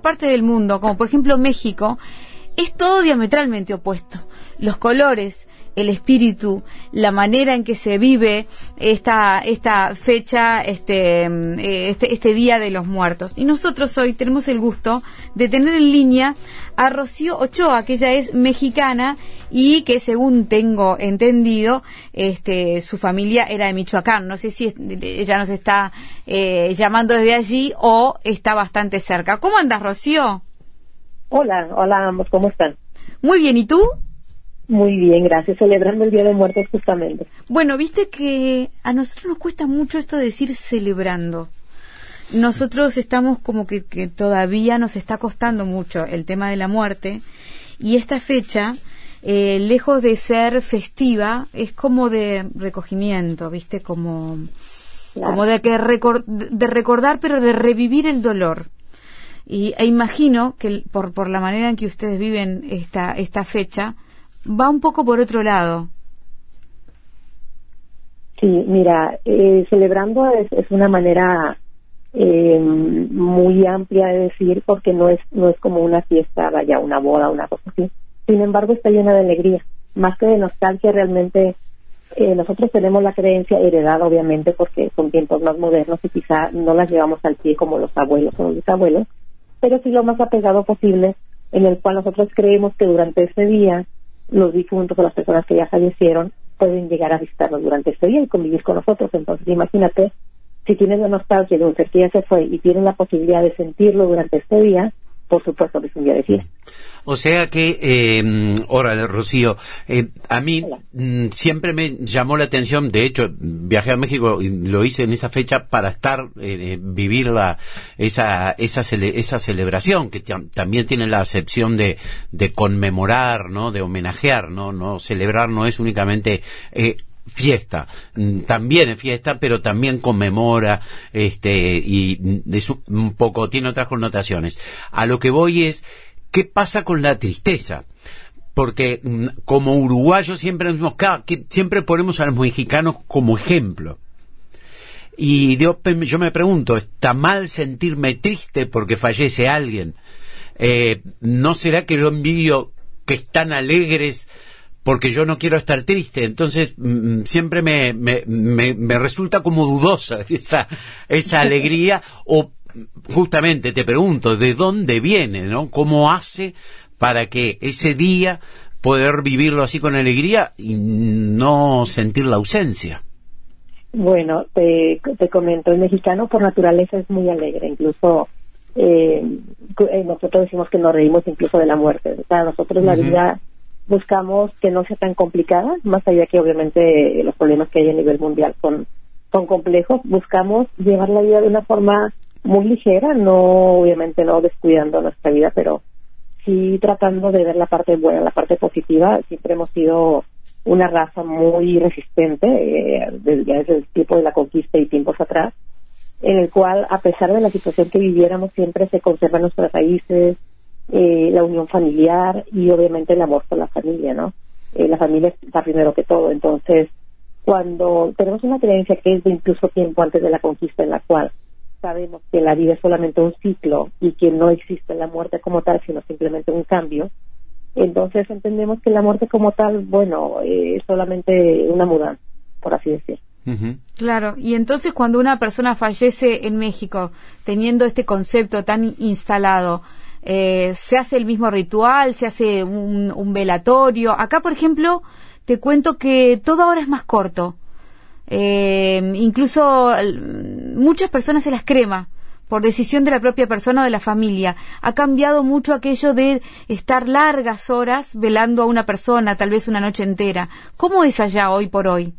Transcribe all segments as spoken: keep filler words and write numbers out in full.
partes del mundo, como por ejemplo México, es todo diametralmente opuesto. Los colores, el espíritu, la manera en que se vive esta esta fecha, este este este Día de los Muertos. Y nosotros hoy tenemos el gusto de tener en línea a Rocío Ochoa, que ella es mexicana y que, según tengo entendido, este su familia era de Michoacán. No sé si es, ella nos está eh, llamando desde allí o está bastante cerca. ¿Cómo andas, Rocío? Hola, hola ambos, ¿cómo están? Muy bien, ¿y tú? Muy bien, gracias. Celebrando el Día de Muertos justamente. Bueno, viste que a nosotros nos cuesta mucho esto de decir celebrando. Nosotros estamos como que, que todavía nos está costando mucho el tema de la muerte, y esta fecha, eh, lejos de ser festiva, es como de recogimiento, viste, como, claro, como de, que recor- de recordar, pero de revivir el dolor. Y e imagino que por, por la manera en que ustedes viven esta, esta fecha, va un poco por otro lado. Sí, mira, eh, celebrando es, es una manera eh, muy amplia de decir, porque no es no es como una fiesta, vaya, una boda, una cosa así. Sin embargo, está llena de alegría, más que de nostalgia. Realmente eh, nosotros tenemos la creencia heredada, obviamente, porque son tiempos más modernos y quizá no las llevamos al pie como los abuelos o los bisabuelos, pero sí lo más apegado posible, en el cual nosotros creemos que durante ese día los difuntos o las personas que ya fallecieron pueden llegar a visitarnos durante este día y convivir con nosotros. Entonces, imagínate, si tienes la nostalgia de un ser que ya se fue y tienes la posibilidad de sentirlo durante este día, por supuesto que es un día de fiesta. O sea que, eh, órale, Rocío, eh, a mí mm, siempre me llamó la atención. De hecho, viajé a México y lo hice en esa fecha para estar, eh, vivir la, esa, esa, cele, esa celebración, que t- también tiene la acepción de, de conmemorar, ¿no? De homenajear, ¿no? No, celebrar no es únicamente, eh, fiesta, también es fiesta, pero también conmemora, este, y es un poco, tiene otras connotaciones. A lo que voy es, ¿qué pasa con la tristeza? Porque como uruguayos siempre decimos, que siempre ponemos a los mexicanos como ejemplo. Y yo, yo me pregunto, ¿está mal sentirme triste porque fallece alguien? Eh, ¿no será que yo envidio que están alegres porque yo no quiero estar triste? Entonces mm, siempre me, me, me, me resulta como dudosa esa, esa alegría. O justamente te pregunto, ¿de dónde viene, no? ¿Cómo hace para que ese día poder vivirlo así con alegría y no sentir la ausencia? Bueno, te, te comento, el mexicano por naturaleza es muy alegre. Incluso eh, nosotros decimos que nos reímos incluso de la muerte. O sea, nosotros uh-huh. la vida buscamos que no sea tan complicada, más allá que obviamente los problemas que hay a nivel mundial son, son complejos. Buscamos llevar la vida de una forma muy ligera, no obviamente no descuidando nuestra vida, pero sí tratando de ver la parte buena, la parte positiva. Siempre hemos sido una raza muy resistente, eh, desde, desde el tiempo de la conquista y tiempos atrás, en el cual, a pesar de la situación que viviéramos, siempre se conservan nuestras raíces, Eh, la unión familiar y obviamente el amor por la familia, ¿no? Eh, la familia está primero que todo. Entonces, cuando tenemos una creencia que es de incluso tiempo antes de la conquista, en la cual sabemos que la vida es solamente un ciclo y que no existe la muerte como tal, sino simplemente un cambio, entonces entendemos que la muerte como tal, bueno, eh, es solamente una mudanza, por así decir. Uh-huh. Claro, y entonces cuando una persona fallece en México, teniendo este concepto tan instalado, Eh, ¿se hace el mismo ritual? ¿Se hace un, un velatorio? Acá, por ejemplo, te cuento que todo ahora es más corto. Eh, incluso muchas personas se las crema por decisión de la propia persona o de la familia. Ha cambiado mucho aquello de estar largas horas velando a una persona, tal vez una noche entera. ¿Cómo es allá hoy por hoy?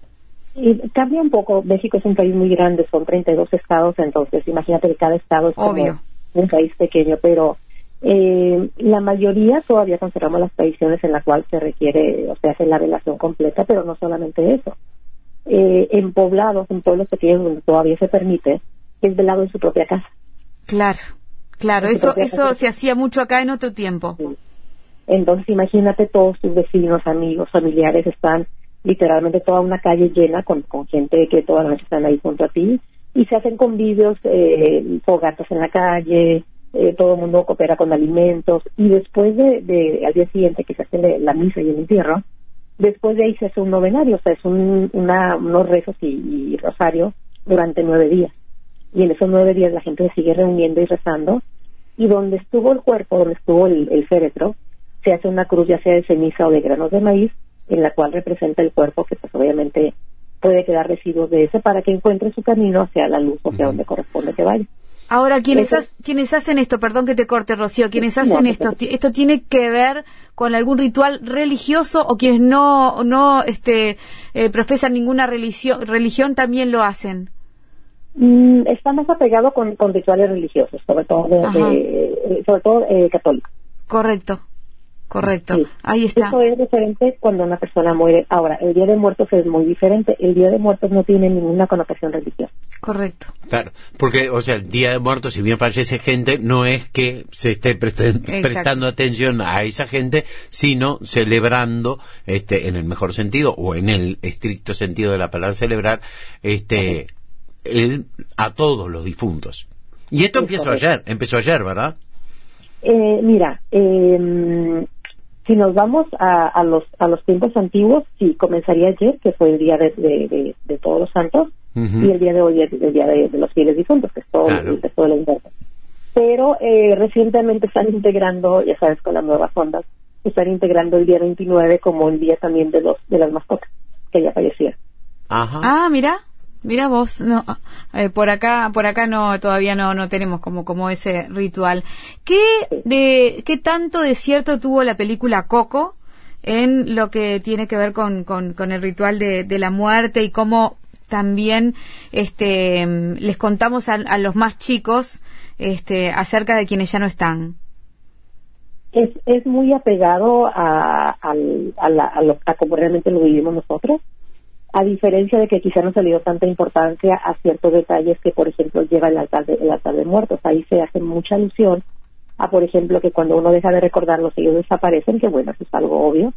Y cambia un poco. México es un país muy grande, son treinta y dos estados, entonces imagínate que cada estado es como Obvio. un país pequeño, pero eh, la mayoría todavía conservamos las tradiciones en las cuales se requiere, o sea, hace la velación completa, pero no solamente eso. Eh, en poblados, en pueblos pequeños donde todavía se permite, es velado en su propia casa. Claro, claro, eso eso casa. Se hacía mucho acá en otro tiempo. Sí. Entonces imagínate, todos tus vecinos, amigos, familiares, están literalmente toda una calle llena con, con gente que toda la noche están ahí junto a ti, y se hacen convivios, eh, fogatas en la calle, eh, todo el mundo coopera con alimentos, y después de, de al día siguiente que se hace la misa y el entierro, después de ahí se hace un novenario, o sea, es un, una, unos rezos y, y rosario durante nueve días. Y en esos nueve días la gente se sigue reuniendo y rezando, y donde estuvo el cuerpo, donde estuvo el, el féretro, se hace una cruz ya sea de ceniza o de granos de maíz, en la cual representa el cuerpo, que pues obviamente puede quedar residuos de ese para que encuentre su camino hacia la luz o hacia uh-huh. donde corresponde que vaya. Ahora, quienes, ha, quienes hacen esto, perdón que te corte, Rocío, quienes hacen no, esto, t- ¿esto tiene que ver con algún ritual religioso, o quienes no no este eh, profesan ninguna religión, religión también lo hacen? Mm, está más apegado con, con rituales religiosos, sobre todo de, de, sobre todo eh, católicos. Correcto. Correcto, sí. Ahí está. Eso es diferente cuando una persona muere. Ahora, el Día de Muertos es muy diferente. El Día de Muertos no tiene ninguna connotación religiosa. Correcto. Claro, porque, o sea, el Día de Muertos, si bien fallece gente, no es que se esté prest- prestando atención a esa gente, sino celebrando, este, en el mejor sentido, o en el estricto sentido de la palabra celebrar, este, el, a todos los difuntos. Y esto es empezó correcto. ayer, empezó ayer, ¿verdad? Eh, mira, eh, si nos vamos a, a los a los tiempos antiguos, sí, comenzaría ayer, que fue el día de, de, de, de todos los santos, uh-huh. y el día de hoy es el día de, de los fieles difuntos, que es todo, claro. el resto de la inverno. Pero eh, recientemente están integrando, ya sabes, con las nuevas ondas, están integrando el día veintinueve como el día también de los de las mascotas, que ya fallecieron. Ajá. Ah, mira. Mira vos, no, eh, por acá, por acá no, todavía no, no tenemos como, como ese ritual. ¿Qué de, qué tanto de cierto tuvo la película Coco en lo que tiene que ver con, con, con el ritual de, de la muerte, y cómo también, este, les contamos a, a los más chicos, este, acerca de quienes ya no están? Es, es muy apegado a, a, a, la, a, lo, a como realmente lo vivimos nosotros. A diferencia de que quizá no se le dio tanta importancia a ciertos detalles que, por ejemplo, lleva el altar de, el altar de muertos. Ahí se hace mucha alusión a, por ejemplo, que cuando uno deja de recordarlos, ellos desaparecen, que bueno, eso es algo obvio,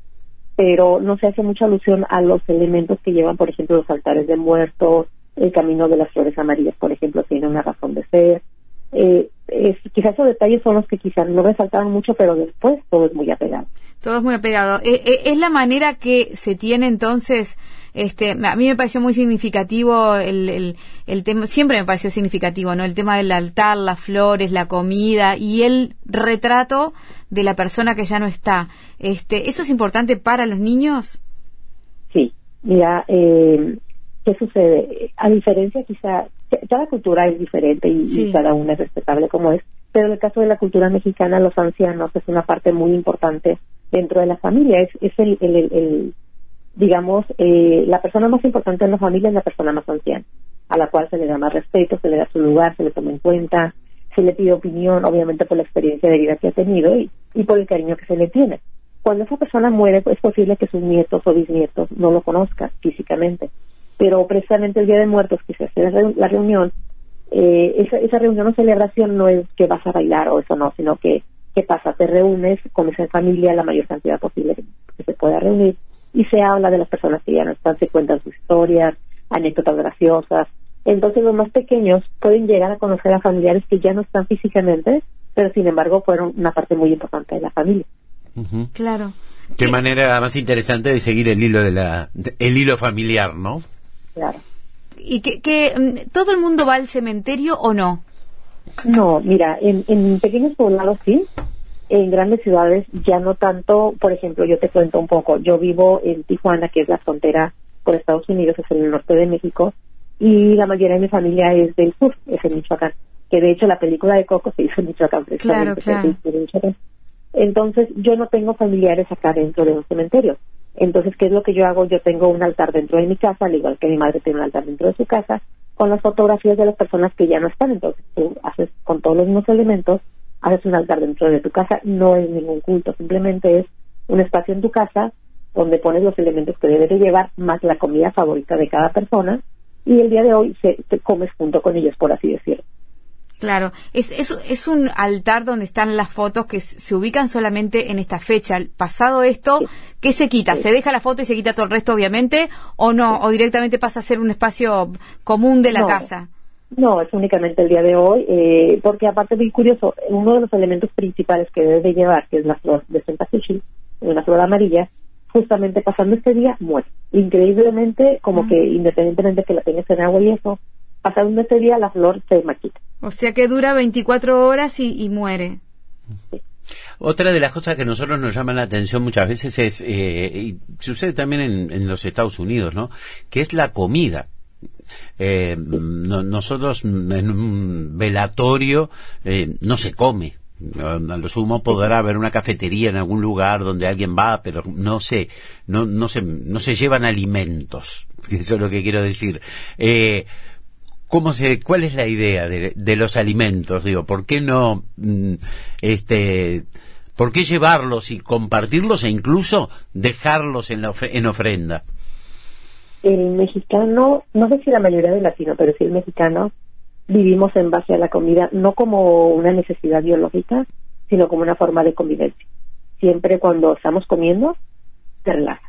pero no se hace mucha alusión a los elementos que llevan, por ejemplo, los altares de muertos, el camino de las flores amarillas, por ejemplo, tiene una razón de ser. Eh, es, quizás esos detalles son los que quizás no resaltaron mucho, pero después todo es muy apegado. Todo es muy apegado. Eh, eh, es la manera que se tiene entonces, este, a mí me pareció muy significativo el, el, el tema, siempre me pareció significativo, ¿no? El tema del altar, las flores, la comida y el retrato de la persona que ya no está. Este, ¿eso es importante para los niños? Sí, mira, eh, ¿qué sucede? A diferencia quizá, cada cultura es diferente y, sí. y cada una es respetable como es, pero en el caso de la cultura mexicana, los ancianos es una parte muy importante dentro de la familia. Es, es el, el, el, el digamos, eh, la persona más importante en la familia es la persona más anciana, a la cual se le da más respeto, se le da su lugar, se le toma en cuenta, se le pide opinión, obviamente por la experiencia de vida que ha tenido y, y por el cariño que se le tiene. Cuando esa persona muere, pues, es posible que sus nietos o bisnietos no lo conozcan físicamente, pero precisamente el Día de Muertos, que se hace la reunión, eh, esa, esa reunión o celebración no es que vas a bailar o eso no, sino que, ¿qué pasa? Te reúnes, comes en familia la mayor cantidad posible que, que se pueda reunir, y se habla de las personas que ya no están, se cuentan sus historias, anécdotas graciosas. Entonces los más pequeños pueden llegar a conocer a familiares que ya no están físicamente, pero sin embargo fueron una parte muy importante de la familia. Uh-huh. Claro. Qué manera más interesante de seguir el hilo de la, de, el hilo familiar, ¿no? Claro. ¿Y que, que todo el mundo va al cementerio o no? No, mira, en, en pequeños poblados sí. En grandes ciudades ya no tanto. Por ejemplo, yo te cuento un poco. Yo vivo en Tijuana, que es la frontera con Estados Unidos, es en el norte de México, y la mayoría de mi familia es del sur, es en Michoacán, que de hecho la película de Coco se hizo en Michoacán, precisamente. Claro, claro. Se hizo en Michoacán. Entonces yo no tengo familiares acá dentro de un cementerio. Entonces, ¿qué es lo que yo hago? Yo tengo un altar dentro de mi casa, al igual que mi madre tiene un altar dentro de su casa, con las fotografías de las personas que ya no están. Entonces tú haces con todos los mismos elementos, haces un altar dentro de tu casa. No es ningún culto, simplemente es un espacio en tu casa donde pones los elementos que debes de llevar, más la comida favorita de cada persona, y el día de hoy se, te comes junto con ellos, por así decirlo. Claro, es, es, es un altar donde están las fotos que se ubican solamente en esta fecha. Pasado esto, sí. ¿Qué se quita? Sí. ¿Se deja la foto y se quita todo el resto, obviamente, o no? Sí. ¿O directamente pasa a ser un espacio común de la no. casa? No, es únicamente el día de hoy, eh, porque aparte, muy curioso, uno de los elementos principales que debe de llevar, que es la flor de cempasúchil, una flor amarilla, justamente pasando este día muere. Increíblemente, como mm. que independientemente de que la tengas en agua y eso, pasando este día la flor se marchita. O sea que dura veinticuatro horas y, y muere. Sí. Otra de las cosas que a nosotros nos llaman la atención muchas veces es, eh, y sucede también en, en los Estados Unidos, ¿no?, que es la comida. Eh, no, nosotros en un velatorio eh, no se come. A lo sumo podrá haber una cafetería en algún lugar donde alguien va, pero no se, no, no se, no se llevan alimentos. Eso es lo que quiero decir. Eh, ¿Cómo se, cuál es la idea de, de los alimentos? Digo, ¿por qué no, este, por qué llevarlos y compartirlos e incluso dejarlos en la ofre- en ofrenda? El mexicano, no sé si la mayoría de latinos, pero sí el mexicano, vivimos en base a la comida, no como una necesidad biológica, sino como una forma de convivencia. Siempre cuando estamos comiendo, te relajas,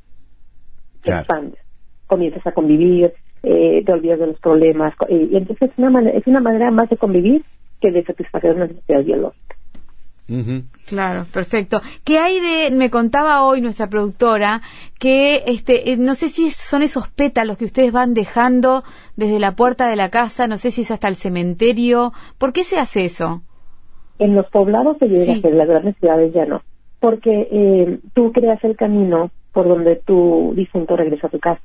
te claro. expandes, comienzas a convivir, eh, te olvidas de los problemas, y, y entonces es una, manera, es una manera más de convivir que de satisfacer una necesidad biológica. Uh-huh. Claro, perfecto. ¿Qué hay de, me contaba hoy nuestra productora, que este, no sé si son esos pétalos que ustedes van dejando desde la puerta de la casa, no sé si es hasta el cementerio, ¿por qué se hace eso? En los poblados se llega Sí. a hacer, en las grandes ciudades ya no, porque eh, tú creas el camino por donde tu difunto regresa a tu casa.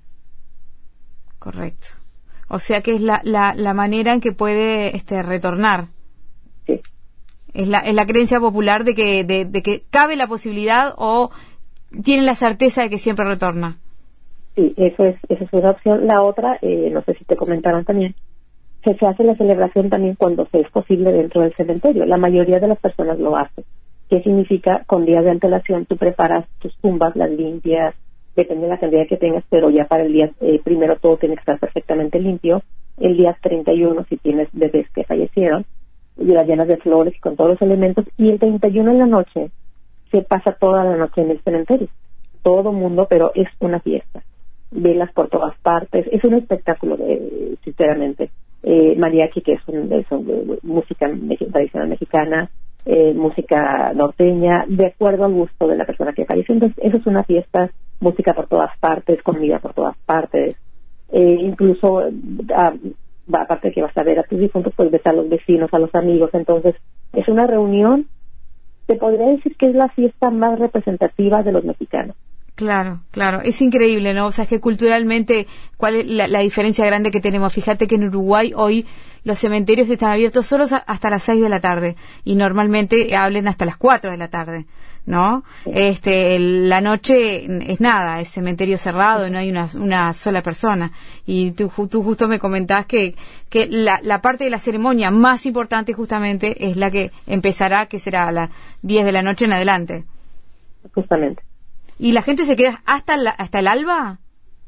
Correcto. O sea que es la, la, la manera en que puede este, retornar. Sí. Es la, es la creencia popular de que, de, de que cabe la posibilidad o tienen la certeza de que siempre retorna. Sí, eso es, esa es una opción. La otra, eh, no sé si te comentaron también, que se hace la celebración también cuando se es posible dentro del cementerio. La mayoría de las personas lo hacen. ¿Qué significa? Con días de antelación tú preparas tus tumbas, las limpias, depende de la cantidad que tengas, pero ya para el día eh, primero todo tiene que estar perfectamente limpio. El día treinta y uno, si tienes bebés que fallecieron, y las llenas de flores y con todos los elementos, y el treinta y uno en la noche se pasa toda la noche en el cementerio. Todo mundo, pero es una fiesta. Velas por todas partes, es un espectáculo, de, sinceramente. Eh, mariachi, que es, un, es un, música tradicional mexicana, eh, música norteña, de acuerdo al gusto de la persona que falleció. Entonces, eso es una fiesta, música por todas partes, comida por todas partes, eh, incluso a, aparte de que vas a ver a tus difuntos, pues ves a los vecinos, a los amigos. Entonces es una reunión, te podría decir que es la fiesta más representativa de los mexicanos. Claro, claro, es increíble, ¿no? O sea, es que culturalmente, ¿cuál es la, la diferencia grande que tenemos? Fíjate que en Uruguay hoy los cementerios están abiertos solo hasta las seis de la tarde y normalmente hablen hasta las cuatro de la tarde, ¿no? Sí. Este, el, la noche es nada, es cementerio cerrado, no hay una, una sola persona. Y tú, tú justo me comentabas que, que la, la parte de la ceremonia más importante justamente es la que empezará, que será a las diez de la noche en adelante. Justamente. ¿Y la gente se queda hasta la, hasta el alba?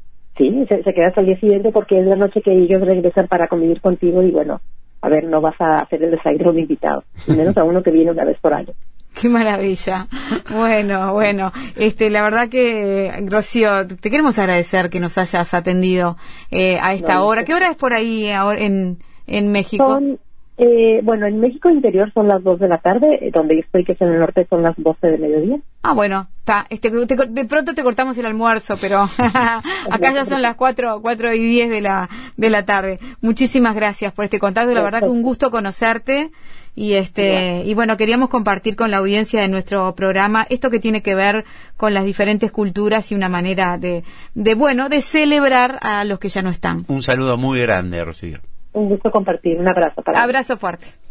Sí, se, se queda hasta el día siguiente porque es la noche que ellos regresan para convivir contigo y bueno, a ver, no vas a hacer el desayuno de un invitado, menos a uno que viene una vez por año. Qué maravilla. Bueno, bueno, este, la verdad que, Rocío, te queremos agradecer que nos hayas atendido eh, a esta no, hora. ¿Qué hora es por ahí ahora en, en México? Son, eh, bueno, en México interior son las dos de la tarde, donde yo estoy, que es en el norte, son las doce de mediodía. Ah, bueno, está. Este, te, de pronto te cortamos el almuerzo, pero acá ya son las cuatro, cuatro y diez de la de la tarde. Muchísimas gracias por este contacto. La verdad que un gusto conocerte y este y bueno, queríamos compartir con la audiencia de nuestro programa esto que tiene que ver con las diferentes culturas y una manera de de bueno de celebrar a los que ya no están. Un saludo muy grande, Rocío. Un gusto compartir. Un abrazo para Abrazo fuerte.